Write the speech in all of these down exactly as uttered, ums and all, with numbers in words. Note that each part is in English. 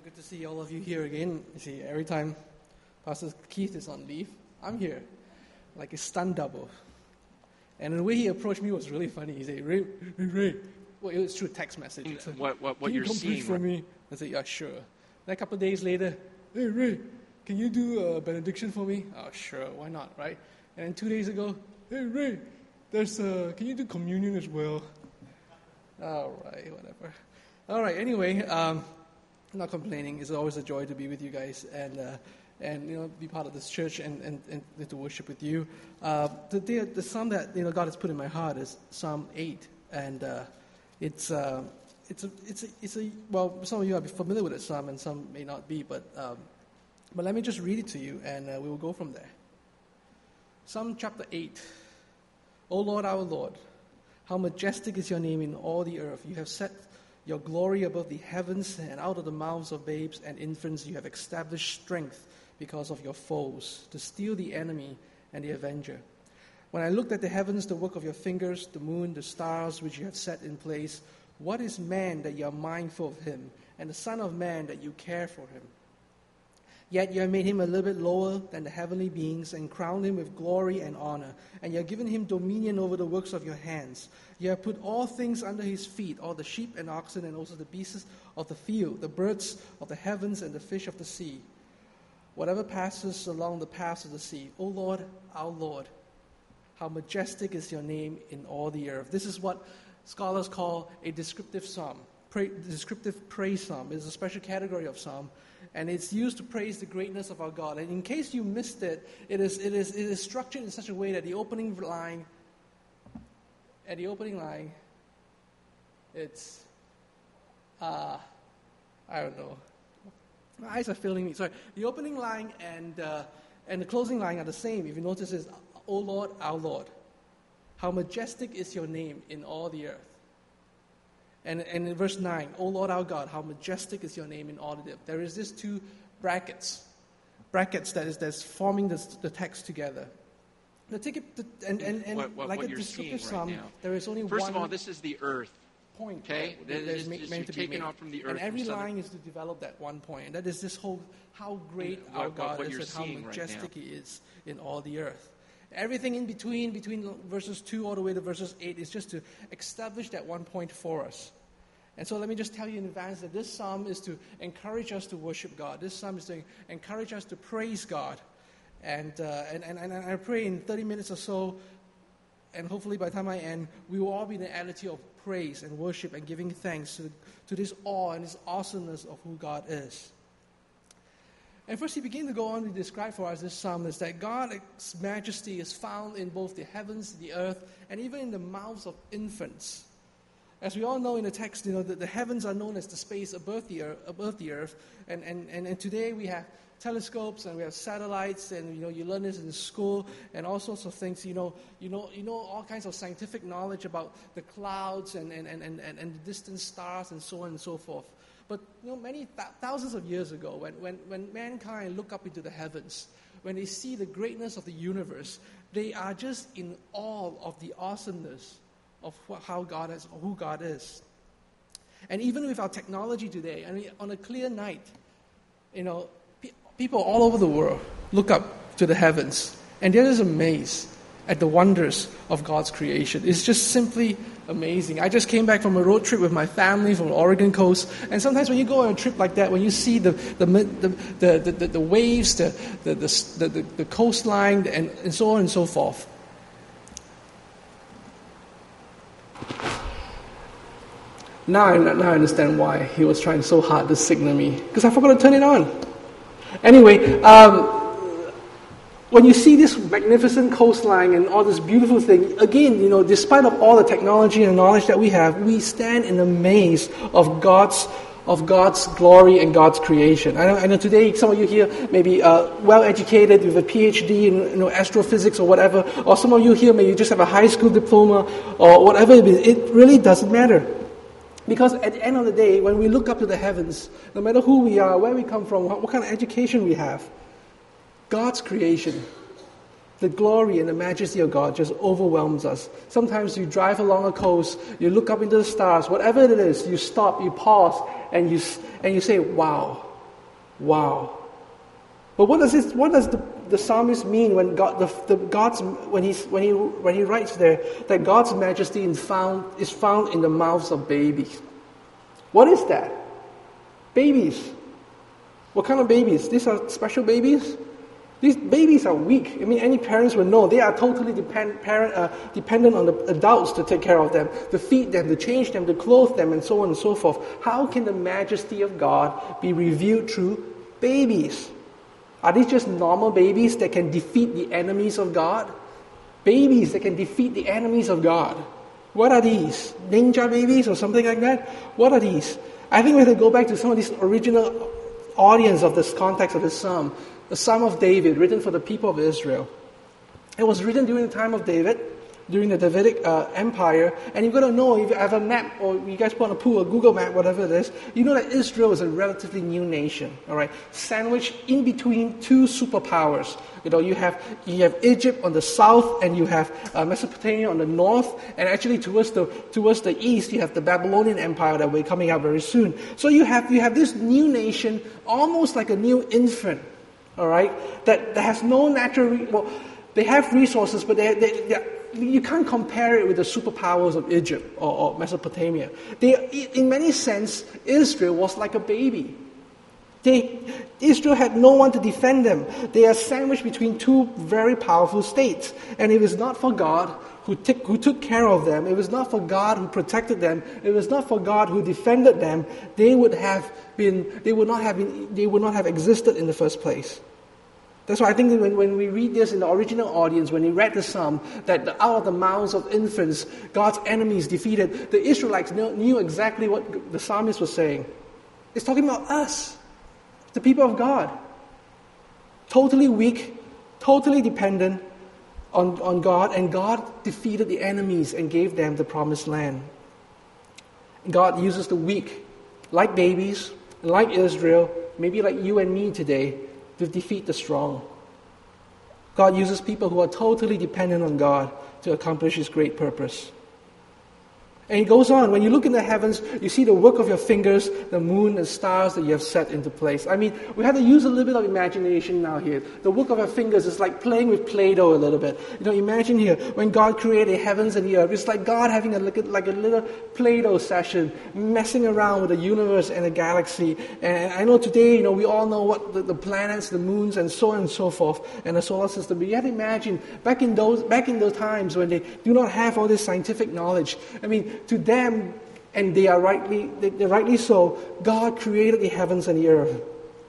good to see all of you here again. You see, every time Pastor Keith is on leave, I'm here, like a stunt double. And the way he approached me was really funny. He said, Ray, Ray, Ray. Well, it was through text message. Said, what what, what can you're you come seeing preach for right? me? I said, yeah, sure. Then a couple of days later, hey, Ray, can you do a benediction for me? Oh, sure, why not, right? And then two days ago, hey, Ray, there's a, can you do communion as well? All right, whatever. All right, anyway, um, I'm not complaining. It's always a joy to be with you guys and uh, and you know be part of this church and, and, and to worship with you. Uh, the, the the psalm that you know God has put in my heart is Psalm eight, and uh, it's uh, it's a it's a it's a well some of you are familiar with it, psalm, and some may not be, but um, but let me just read it to you, and uh, we will go from there. Psalm chapter eight. O Lord, our Lord, how majestic is your name in all the earth. You have set your glory above the heavens, and out of the mouths of babes and infants you have established strength because of your foes, to steal the enemy and the avenger. When I looked at the heavens, the work of your fingers, the moon, the stars which you have set in place, what is man that you are mindful of him, and the son of man that you care for him? Yet you have made him a little bit lower than the heavenly beings and crowned him with glory and honor. And you have given him dominion over the works of your hands. You have put all things under his feet, all the sheep and oxen and also the beasts of the field, the birds of the heavens and the fish of the sea, whatever passes along the paths of the sea. O Lord, our Lord, how majestic is your name in all the earth. This is what scholars call a descriptive psalm, pra- descriptive praise psalm. It's a special category of psalm. And it's used to praise the greatness of our God. And in case you missed it, it is it is it is structured in such a way that the opening line, at the opening line, it's, uh, I don't know. My eyes are failing me. Sorry. The opening line and uh, and the closing line are the same. If you notice, it's, O Lord, our Lord, how majestic is your name in all the earth. And, and in verse nine, O Lord our God, how majestic is your name in all the earth. There is these two brackets, brackets that is that's forming this, the text together. Now take it, to, and, and, and what, what, like what a you're descriptive seeing right psalm, now. there is only First one of all, this is the earth. point. Okay, that this is is meant to be taken made. off from the earth. And every from line is to develop that one point. And that is this whole, how great what, our what, God what is you're and how seeing majestic right he is in all the earth. Everything in between, between verses two all the way to verses eight, is just to establish that one point for us. And so let me just tell you in advance that this psalm is to encourage us to worship God. This psalm is to encourage us to praise God. And, uh, and, and, and I pray in thirty minutes or so, and hopefully by the time I end, we will all be in the attitude of praise and worship and giving thanks to, to this awe and this awesomeness of who God is. And first he began to go on to describe for us this psalm is that God's majesty is found in both the heavens, the earth, and even in the mouths of infants. As we all know in the text, you know, the, the heavens are known as the space above the earth, above the earth. And, and, and, and today we have telescopes and we have satellites, and you know you learn this in school and all sorts of things. You know, you know, you know all kinds of scientific knowledge about the clouds and, and, and, and, and the distant stars and so on and so forth. But you know, many th- thousands of years ago, when, when, when mankind look up into the heavens, when they see the greatness of the universe, they are just in awe of the awesomeness of how God is, who God is. And even with our technology today, I mean, on a clear night, you know, pe- people all over the world look up to the heavens, and they're just amazed at the wonders of God's creation. It's just simply amazing. I just came back from a road trip with my family from the Oregon coast, and sometimes when you go on a trip like that, when you see the the the the, the, the, the waves, the the, the the the coastline, and, and so on and so forth. Now I, now I understand why he was trying so hard to signal me, because I forgot to turn it on. Anyway, um, when you see this magnificent coastline and all this beautiful thing, again, you know, despite of all the technology and knowledge that we have, we stand in amaze of God's of God's glory and God's creation. I know, I know today some of you here may be uh, well educated with a P H D in you know, astrophysics or whatever, or some of you here may you just have a high school diploma or whatever it is. It really doesn't matter. Because at the end of the day, when we look up to the heavens, no matter who we are, where we come from, what, what kind of education we have, God's creation, the glory and the majesty of God just overwhelms us. Sometimes you drive along a coast, you look up into the stars, whatever it is, you stop, you pause, and you and you say, wow, Wow. But what does this? What does the, the psalmist mean when God, the, the God's when he when he when he writes there that God's majesty is found is found in the mouths of babies? What is that? Babies. What kind of babies? These are special babies. These babies are weak. I mean, any parents would know they are totally depend, parent, uh, dependent on the adults to take care of them, to feed them, to change them, to clothe them, and so on and so forth. How can the majesty of God be revealed through babies? Are these just normal babies that can defeat the enemies of God? Babies that can defeat the enemies of God. What are these? Ninja babies or something like that? What are these? I think we have to go back to some of these original audience of this context of this psalm. The Psalm of David, written for the people of Israel. It was written during the time of David, during the Davidic uh, Empire. And you've got to know, if you have a map, or you guys want to pull a Google map, whatever it is, you know that Israel is a relatively new nation, all right? Sandwiched in between two superpowers. You know, you have you have Egypt on the south, and you have uh, Mesopotamia on the north, and actually towards the towards the east, you have the Babylonian Empire that will be coming out very soon. So you have you have this new nation, almost like a new infant. All right, that, that has no natural. Re- well, they have resources, but they, they, they, you can't compare it with the superpowers of Egypt or, or Mesopotamia. They, in many sense, Israel was like a baby. They, Israel had no one to defend them. They are sandwiched between two very powerful states, and it was not for God who, t- who took care of them. It was not for God who protected them. It was not for God who defended them. They would have been. They would not have been. They would not have existed in the first place. That's why I think that when, when we read this in the original audience, when he read the psalm, that the, out of the mouths of infants, God's enemies defeated, the Israelites knew, knew exactly what the psalmist was saying. It's talking about us, the people of God. Totally weak, totally dependent on, on God, and God defeated the enemies and gave them the promised land. God uses the weak, like babies, like Israel, maybe like you and me today, to defeat the strong. God uses people who are totally dependent on God to accomplish His great purpose. And it goes on. When you look in the heavens, you see the work of your fingers, the moon and stars that you have set into place. I mean, we have to use a little bit of imagination now here. The work of our fingers is like playing with Play-Doh a little bit. You know, imagine here, when God created the heavens and the earth, it's like God having a, like a little Play-Doh session, messing around with the universe and the galaxy. And I know today, you know, we all know what the, the planets, the moons, and so on and so forth, and the solar system. But you have to imagine, back in those, back in those times when they do not have all this scientific knowledge, I mean, to them, and they are rightly, they, rightly so, God created the heavens and the earth.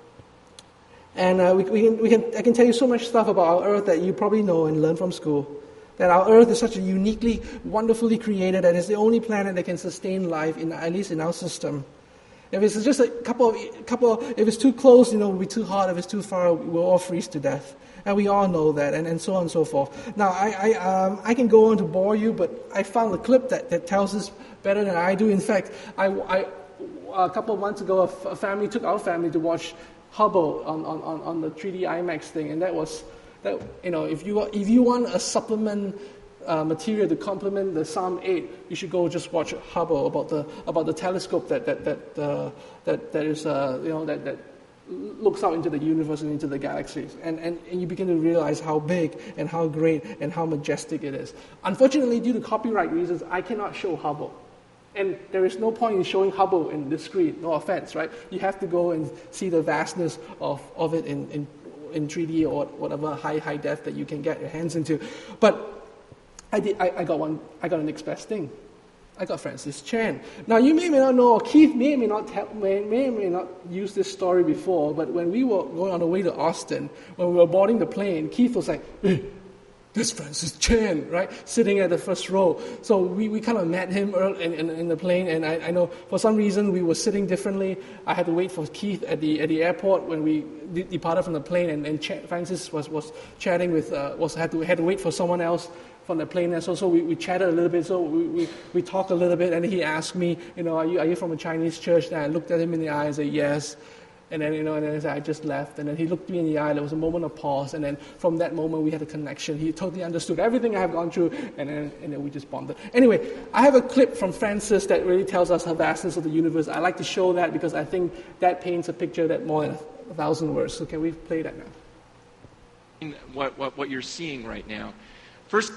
And uh, we, we, can, we can, I can tell you so much stuff about our earth that you probably know and learn from school. That our earth is such a uniquely, wonderfully created, that it's the only planet that can sustain life, in at least in our system. If it's just a couple of, couple of, if it's too close, you know, it'll be too hot. If it's too far, we'll all freeze to death. And we all know that, and, and so on and so forth. Now, I I, um, I can go on to bore you, but I found a clip that, that tells this better than I do. In fact, I, I, a couple of months ago, a, f- a family took our family to watch Hubble on, on, on, on the three D IMAX thing, and that was, that you know, if you if you want a supplement uh, material to complement the Psalm eight, you should go just watch Hubble about the about the telescope that that that uh, that that is uh, you know that that. looks out into the universe and into the galaxies, and, and, and you begin to realize how big and how great and how majestic it is. Unfortunately, due to copyright reasons, I cannot show Hubble. And there is no point in showing Hubble in the screen, no offense, right? You have to go and see the vastness of, of it in, in, in three D or whatever high, high def that you can get your hands into. But I, did, I, I got one, I got an next best thing. I got Francis Chan. Now, you may, may not know, or Keith may may not tell, may, may may not use this story before, but when we were going on the way to Austin, when we were boarding the plane, Keith was like, hey, there's Francis Chan, right, sitting at the first row. So we, we kind of met him early in, in, in the plane, and I, I know for some reason we were sitting differently. I had to wait for Keith at the at the airport when we de- departed from the plane, and, and Ch- Francis was, was chatting with, uh, was had to had to wait for someone else from the plane, and so, so we, we chatted a little bit, so we, we, we talked a little bit, and he asked me, you know, are you, are you from a Chinese church? And I looked at him in the eye and said, yes. And then, you know, and then I said, I just left. And then he looked me in the eye, there was a moment of pause, and then from that moment we had a connection. He totally understood everything I have gone through, and then, and then we just bonded. Anyway, I have a clip from Francis that really tells us the vastness of the universe. I like to show that because I think that paints a picture that more than a thousand words. So can we play that now? What, what, what you're seeing right now. First,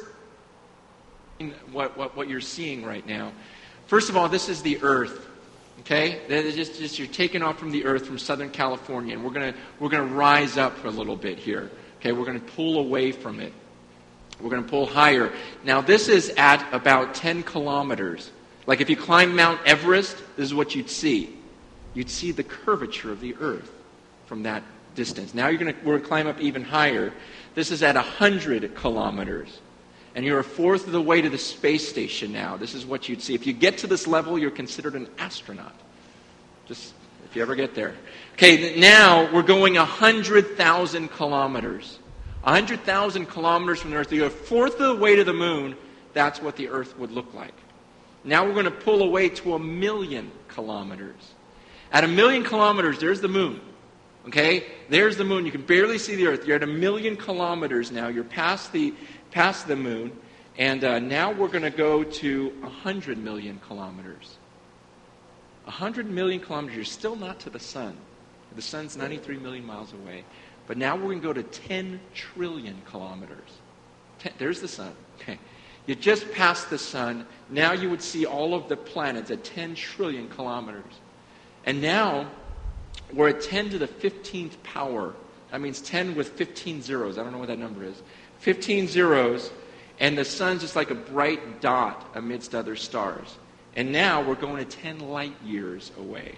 what, what, what you're seeing right now. First of all, this is the earth. Okay? That is just, just you're taking off from the earth from Southern California, and we're gonna we're gonna rise up a little bit here. Okay, we're gonna pull away from it. We're gonna pull higher. Now this is at about ten kilometers. Like if you climb Mount Everest, this is what you'd see. You'd see the curvature of the earth from that distance. Now you're gonna we're gonna climb up even higher. This is at a hundred kilometers. And you're a fourth of the way to the space station now. This is what you'd see. If you get to this level, you're considered an astronaut. Just if you ever get there. Okay, now we're going one hundred thousand kilometers. one hundred thousand kilometers from the Earth. You're a fourth of the way to the moon. That's what the Earth would look like. Now we're going to pull away to a million kilometers. At a million kilometers, there's the moon. Okay? There's the moon. You can barely see the Earth. You're at a million kilometers now. You're past the past the moon, and uh, now we're going to go to one hundred million kilometers. one hundred million kilometers, you're still not to the sun. The sun's ninety-three million miles away. But now we're going to go to ten trillion kilometers. Ten, there's the sun. Okay. You just passed the sun. Now you would see all of the planets at ten trillion kilometers. And now we're at ten to the fifteenth power. That means ten with fifteen zeros. I don't know what that number is. fifteen zeros, and the sun's just like a bright dot amidst other stars. And now we're going to ten light years away.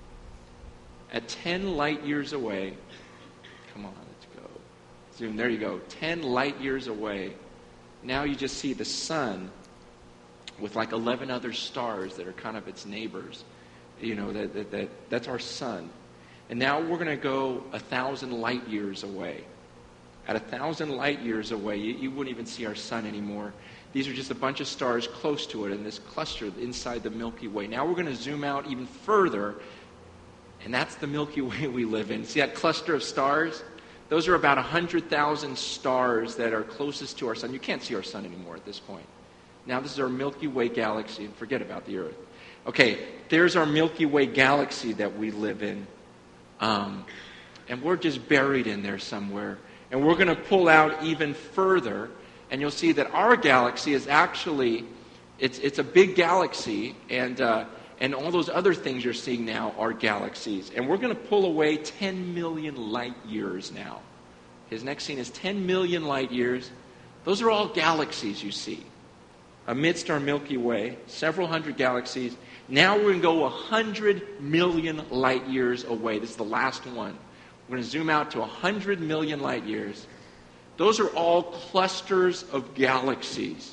At ten light years away, come on, let's go. Zoom, there you go. ten light years away. Now you just see the sun with like eleven other stars that are kind of its neighbors. You know, that, that, that that's our sun. And now we're going to go a thousand light years away. At a thousand light years away, you, you wouldn't even see our sun anymore. These are just a bunch of stars close to it in this cluster inside the Milky Way. Now we're going to zoom out even further, and that's the Milky Way we live in. See that cluster of stars? Those are about one hundred thousand stars that are closest to our sun. You can't see our sun anymore at this point. Now this is our Milky Way galaxy, and forget about the Earth. Okay, there's our Milky Way galaxy that we live in. Um, and we're just buried in there somewhere. And we're going to pull out even further, and you'll see that our galaxy is actually, it's it's a big galaxy, and uh, and all those other things you're seeing now are galaxies. And we're going to pull away ten million light years now. His next scene is ten million light years. Those are all galaxies you see. Amidst our Milky Way, several hundred galaxies. Now we're going to go one hundred million light years away. This is the last one. We're going to zoom out to one hundred million light years. Those are all clusters of galaxies.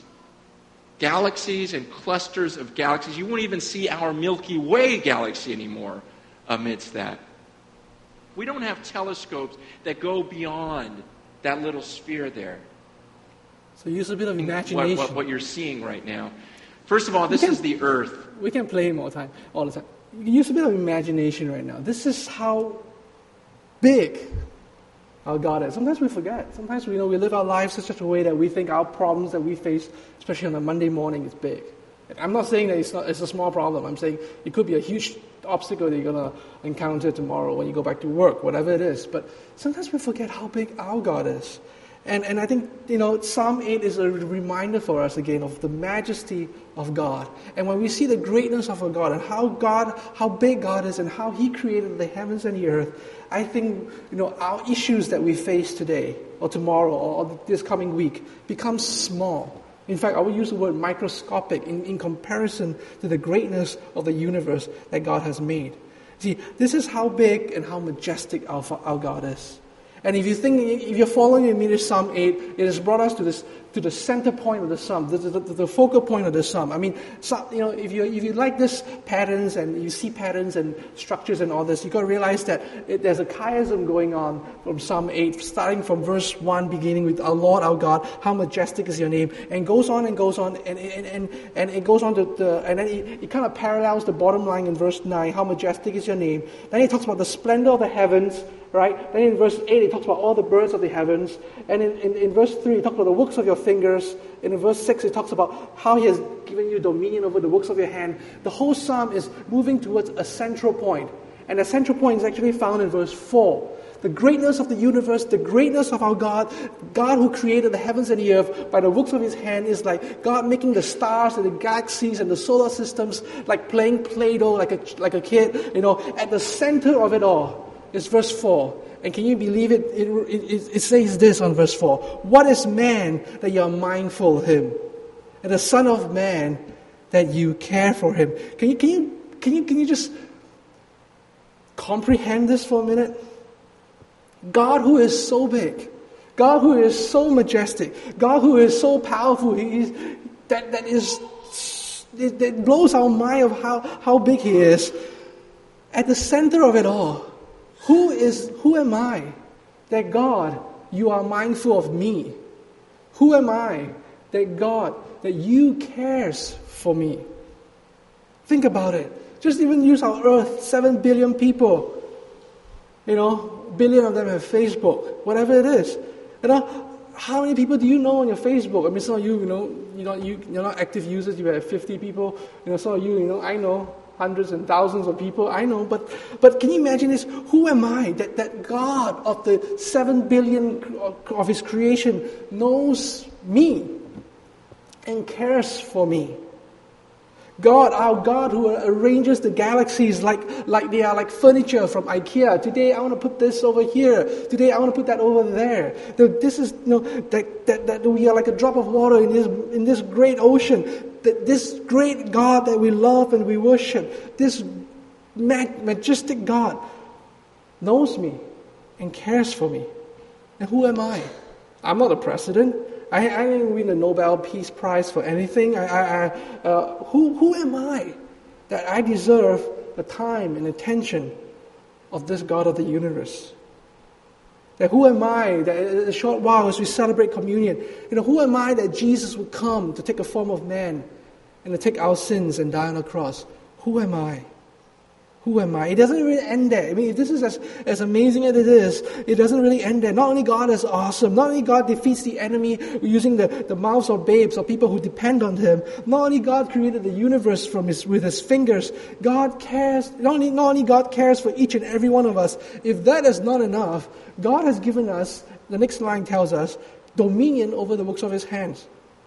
Galaxies and clusters of galaxies. You won't even see our Milky Way galaxy anymore amidst that. We don't have telescopes that go beyond that little sphere there. So use a bit of imagination. What, what, what you're seeing right now. First of all, this can, is the Earth. We can play more time, all the time. You can use a bit of imagination right now. This is how big our God is. Sometimes we forget. Sometimes we know we live our lives in such a way that we think our problems that we face, especially on a Monday morning, is big. I'm not saying that it's not it's a small problem. I'm saying it could be a huge obstacle that you're going to encounter tomorrow when you go back to work, whatever it is. But sometimes we forget how big our God is. And and I think, you know, Psalm eight is a reminder for us again of the majesty of God. And when we see the greatness of our God and how God, how big God is and how He created the heavens and the earth, I think, you know, our issues that we face today or tomorrow or this coming week become small. In fact, I would use the word microscopic in, in comparison to the greatness of the universe that God has made. See, this is how big and how majestic our, our God is. And if you think, if you're following me to Psalm eight, it has brought us to this, to the center point of the Psalm, the, the, the focal point of the Psalm. I mean, so, you know, if you if you like this patterns and you see patterns and structures and all this, you got to realize that it, there's a chiasm going on from Psalm eight, starting from verse one, beginning with "Our Lord, our God, how majestic is Your name," and goes on and goes on, and and and, and it goes on to the, and then it, it kind of parallels the bottom line in verse nine, "How majestic is Your name." Then it talks about the splendor of the heavens. Right? Then in verse eight, it talks about all the birds of the heavens. And in, in, in verse three, it talks about the works of your fingers. And in verse six, it talks about how He has given you dominion over the works of your hand. The whole psalm is moving towards a central point. And the central point is actually found in verse four. The greatness of the universe, the greatness of our God, God who created the heavens and the earth by the works of his hand, is like God making the stars and the galaxies and the solar systems, like playing Play-Doh like a, like a kid. You know, at the center of it all is verse four. And can you believe it? It, it? it says this on verse four. What is man that you are mindful of him? And the Son of Man that you care for him. Can you, can you, can you, can you just comprehend this for a minute? God who is so big, God who is so majestic, God who is so powerful, he is, that, that is that blows our mind of how, how big he is. At the center of it all, who is who am I that God, you are mindful of me? Who am I that God, that you cares for me? Think about it. Just even use our earth, seven billion people. You know, billion of them have Facebook, whatever it is. You know, how many people do you know on your Facebook? I mean, some of you, you know, you're not, you, you're not active users, you have fifty people. You know, some of you, you know, I know hundreds and thousands of people, I know. But but can you imagine this? Who am I that, that God of the seven billion of his creation knows me and cares for me? God, our God who arranges the galaxies like, like they are like furniture from IKEA. Today I want to put this over here. Today I want to put that over there. This is, you know, that, that, that we are like a drop of water in this, in this great ocean. That this great God that we love and we worship, this majestic God knows me and cares for me. And who am I? I'm not a president. I, I didn't win the Nobel Peace Prize for anything. I, I, I, uh, who, who am I that I deserve the time and attention of this God of the universe? That who am I that in a short while as we celebrate communion, you know, who am I that Jesus would come to take a form of man and to take our sins and die on the cross? Who am I? Who am I? It doesn't really end there. I mean, if this is as, as amazing as it is, it doesn't really end there. Not only God is awesome, not only God defeats the enemy using the, the mouths of babes or people who depend on him, not only God created the universe from his, with his fingers, God cares, not only, not only God cares for each and every one of us. If that is not enough, God has given us, the next line tells us, dominion over the works of his hands.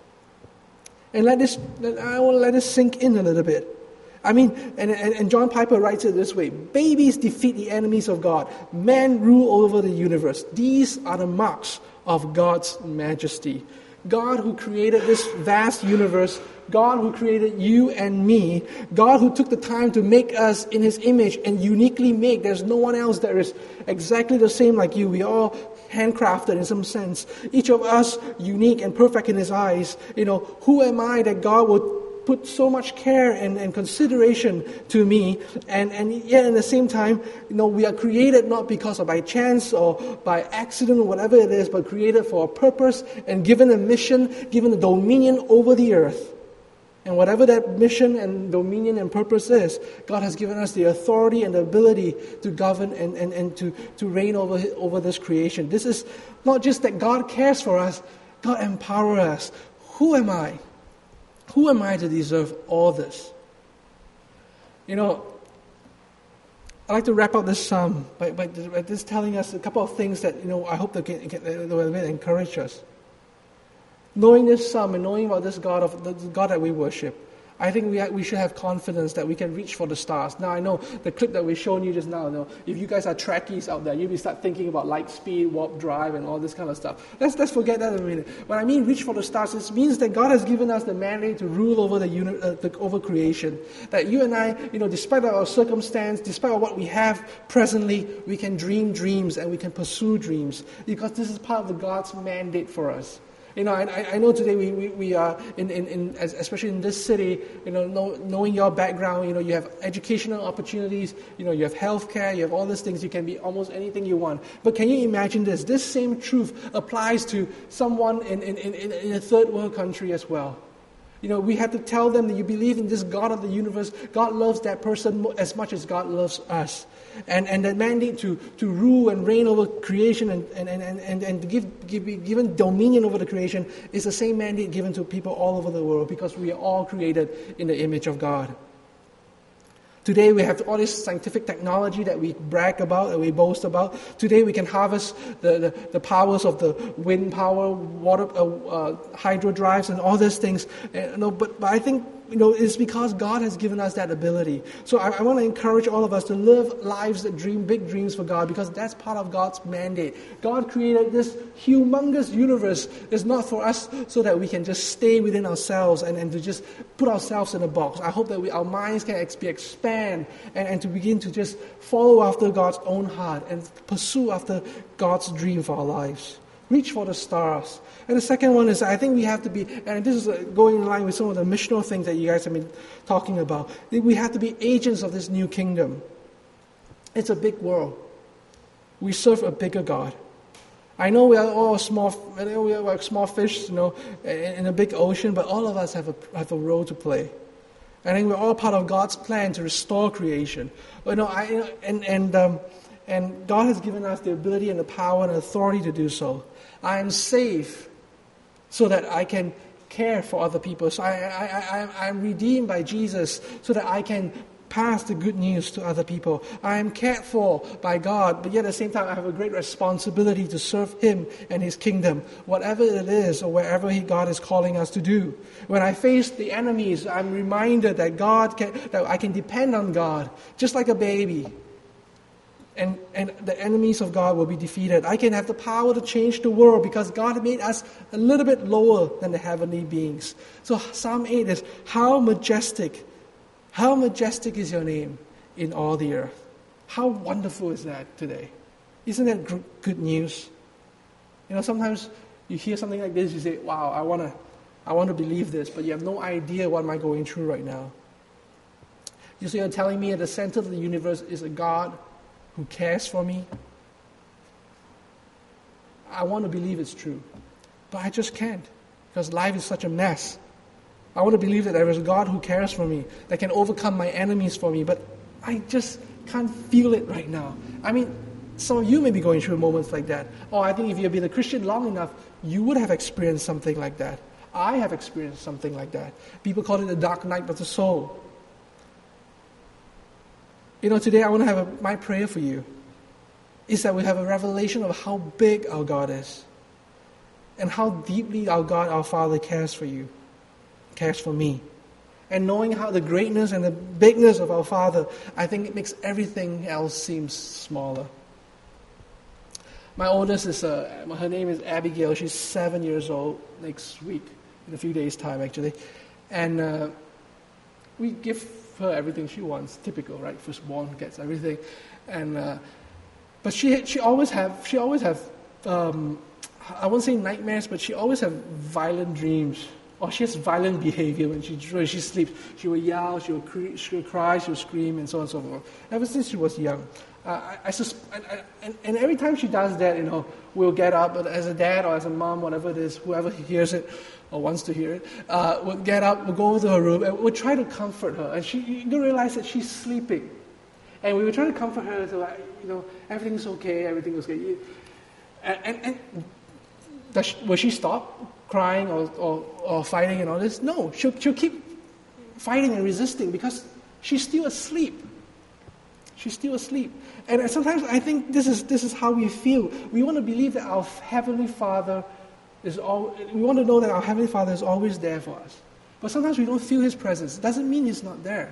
And let this, I want to let this sink in a little bit. I mean, and, and, and John Piper writes it this way: babies defeat the enemies of God. Men rule over the universe. These are the marks of God's majesty. God who created this vast universe, God who created you and me, God who took the time to make us in his image and uniquely make. There's no one else that is exactly the same like you. We are all handcrafted in some sense. Each of us unique and perfect in his eyes. You know, who am I that God would put so much care and, and consideration to me, and, and yet at the same time, you know, we are created not because of by chance or by accident or whatever it is, but created for a purpose and given a mission, given a dominion over the earth. And whatever that mission and dominion and purpose is, God has given us the authority and the ability to govern and, and, and to, to reign over, over this creation. This is not just that God cares for us, God empowers us. Who am I? Who am I to deserve all this? You know, I'd like to wrap up this psalm by, by, by just telling us a couple of things that, you know, I hope that can, can, that will encourage us. Knowing this psalm and knowing about this God of the God that we worship, I think we ha- we should have confidence that we can reach for the stars. Now, I know the clip that we've shown you just now, you know, if you guys are Trekkies out there, you will start thinking about light speed, warp drive, and all this kind of stuff. Let's let's forget that in a minute. When I mean reach for the stars, it means that God has given us the mandate to rule over the, uni- uh, the over creation. That you and I, you know, despite our circumstance, despite what we have presently, we can dream dreams and we can pursue dreams because this is part of the God's mandate for us. You know, I, I know today we, we, we are, in, in, in, especially in this city, you know, know, knowing your background, you know, you have educational opportunities, you know, you have healthcare, you have all these things, you can be almost anything you want. But can you imagine this? This same truth applies to someone in, in, in, in a third world country as well. You know, we have to tell them that you believe in this God of the universe. God loves that person as much as God loves us. And and that mandate to, to rule and reign over creation and, and, and, and, and to give, give be given dominion over the creation is the same mandate given to people all over the world because we are all created in the image of God. Today we have all this scientific technology that we brag about and we boast about. Today we can harvest the, the, the powers of the wind power, water, uh, uh, hydro drives, and all these things. Uh, you know, but, but I think you know it's because God has given us that ability. So I, I want to encourage all of us to live lives that dream big dreams for God, because that's part of God's mandate. God created this humongous universe. It's not for us so that we can just stay within ourselves and, and to just put ourselves in a box. I hope that we, our minds can ex- be expand and, and to begin to just follow after God's own heart and pursue after God's dream for our lives. Reach for the stars. And the second one is, I think we have to be, and this is going in line with some of the missional things that you guys have been talking about, we have to be agents of this new kingdom. It's a big world. We serve a bigger God. I know we are all small, we are like small fish, you know, in a big ocean, but all of us have a have a role to play. I think we're all part of God's plan to restore creation. You know, I and and um, and God has given us the ability and the power and authority to do so. I am saved so that I can care for other people. So I I I I'm redeemed by Jesus so that I can pass the good news to other people. I am cared for by God, but yet at the same time I have a great responsibility to serve Him and His kingdom, whatever it is or wherever he, God is calling us to do. When I face the enemies, I'm reminded that God can, that I can depend on God, just like a baby. And, and the enemies of God will be defeated. I can have the power to change the world because God made us a little bit lower than the heavenly beings. So Psalm eight is, how majestic How majestic is your name in all the earth. How wonderful is that today? Isn't that gr- good news? You know, sometimes you hear something like this, you say, wow, I want to I want to believe this, but you have no idea what am I going through right now. You see, you're telling me at the center of the universe is a God who cares for me. I want to believe it's true, but I just can't because life is such a mess. I want to believe that there is a God who cares for me, that can overcome my enemies for me, but I just can't feel it right now. I mean, some of you may be going through moments like that. Or I think if you've been a Christian long enough, you would have experienced something like that. I have experienced something like that. People call it the dark night of the soul. You know, today I want to have a, my prayer for you is that we have a revelation of how big our God is and how deeply our God, our Father, cares for you. Cares for me. And knowing how the greatness and the bigness of our Father, I think it makes everything else seem smaller. My oldest is, uh, her name is Abigail. She's seven years old next week, in a few days' time actually. And uh, we give her everything she wants, typical, right? Firstborn gets everything. And uh, but she she always have she always have um, I won't say nightmares, but she always have violent dreams. Or she has violent behavior when she when she sleeps. She will yell, she will, cre- she will cry, she will scream, and so on and so forth. Ever since she was young. Uh, I, I sus- and, and, and every time she does that, you know, we'll get up, but as a dad or as a mom, whatever it is, whoever hears it or wants to hear it, uh, we'll get up, we'll go over to her room, and we'll try to comfort her. And she, you don't realize that she's sleeping. And we will try to comfort her, so like, you know, everything's okay, everything's okay. And, and, and does she, will she stop crying or, or, or fighting and all this? No, she'll, she'll keep fighting and resisting because she's still asleep. She's still asleep. And sometimes I think this is this is how we feel. We want to believe that our Heavenly Father is all. We want to know that our Heavenly Father is always there for us. But sometimes we don't feel His presence. It doesn't mean He's not there.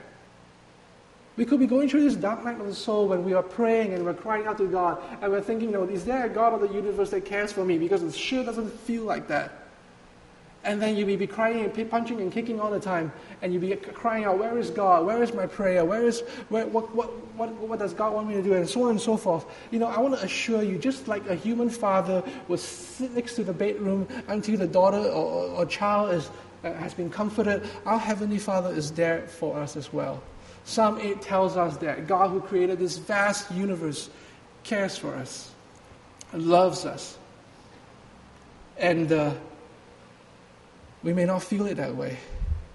We could be going through this dark night of the soul when we are praying and we're crying out to God and we're thinking, you know, is there a God of the universe that cares for me? Because it sure doesn't feel like that. And then you may be crying and punching and kicking all the time, and you'll be crying out, where is God? Where is my prayer? Where is where, what, what, what, what does God want me to do? And so on and so forth. You know, I want to assure you, just like a human father will sit next to the bedroom until the daughter or, or, or child is, uh, has been comforted, our Heavenly Father is there for us as well. Psalm eight tells us that God who created this vast universe cares for us, loves us. And uh, we may not feel it that way.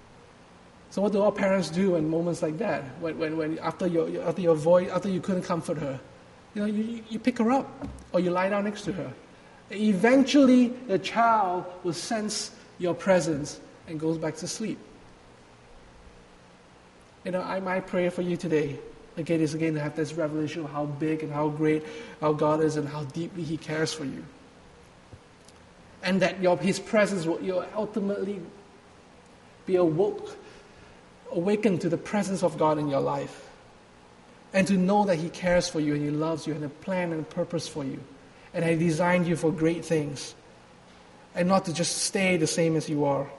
So what do all parents do in moments like that? When, when, when after your after your voice, after you couldn't comfort her, you know, you, you pick her up or you lie down next to her. Eventually, the child will sense your presence and goes back to sleep. You know, I, my prayer for you today, again, is again to have this revelation of how big and how great our God is and how deeply He cares for you. And that your His presence will you'll ultimately be awoke, awakened to the presence of God in your life. And to know that He cares for you and He loves you and a plan and a purpose for you. And He designed you for great things. And not to just stay the same as you are.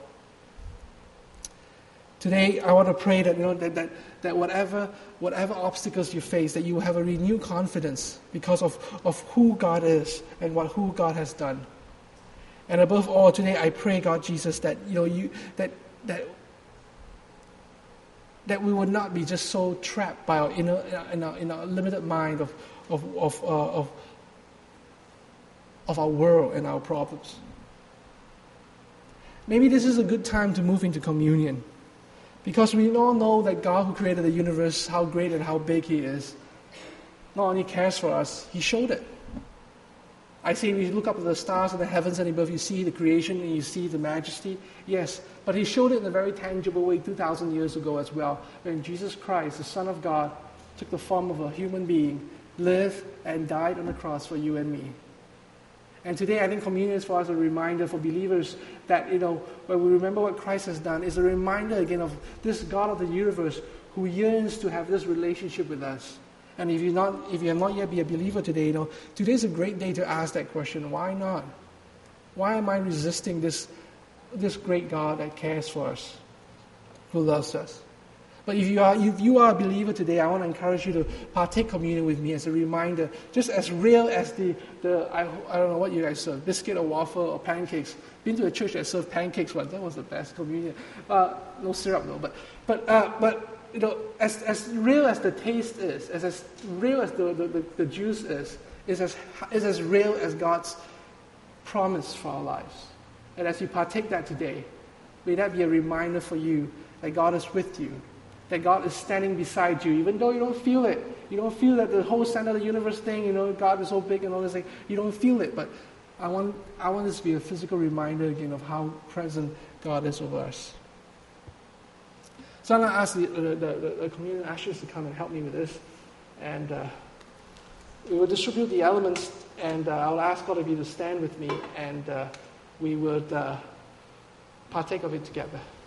Today, I want to pray that, you know, that, that, that whatever, whatever obstacles you face, that you will have a renewed confidence because of, of who God is and what who God has done. And above all, today I pray, God Jesus, that you know you that that that we would not be just so trapped by our inner in our, in our limited mind of of of, uh, of of our world and our problems. Maybe this is a good time to move into communion. Because we all know that God who created the universe, how great and how big He is, not only cares for us, He showed it. I say we look up at the stars and the heavens and above, you see the creation and you see the majesty. Yes, but He showed it in a very tangible way two thousand years ago as well, when Jesus Christ, the Son of God, took the form of a human being, lived and died on the cross for you and me. And today, I think communion is for us a reminder for believers that, you know, when we remember what Christ has done, is a reminder again of this God of the universe who yearns to have this relationship with us. And if you're not, if you have not yet be a believer today, you know, today's a great day to ask that question: why not? Why am I resisting this, this great God that cares for us, who loves us? But if you are if you are a believer today, I want to encourage you to partake communion with me as a reminder, just as real as the, the I, I don't know what you guys serve, biscuit or waffle or pancakes. Been to a church that served pancakes once. That was the best communion. Uh, no syrup though, but but uh, but you know, as as real as the taste is, as as real as the, the, the, the juice is, is as is as real as God's promise for our lives. And as you partake that today, may that be a reminder for you that God is with you. That God is standing beside you, even though you don't feel it. You don't feel that the whole center of the universe thing, you know, God is so big and all this thing. You don't feel it, but I want I want this to be a physical reminder again of how present God is over us. So I'm going to ask the, the, the, the communion ushers to come and help me with this. And uh, we will distribute the elements, and uh, I'll ask all of you to stand with me, and uh, we would uh, partake of it together.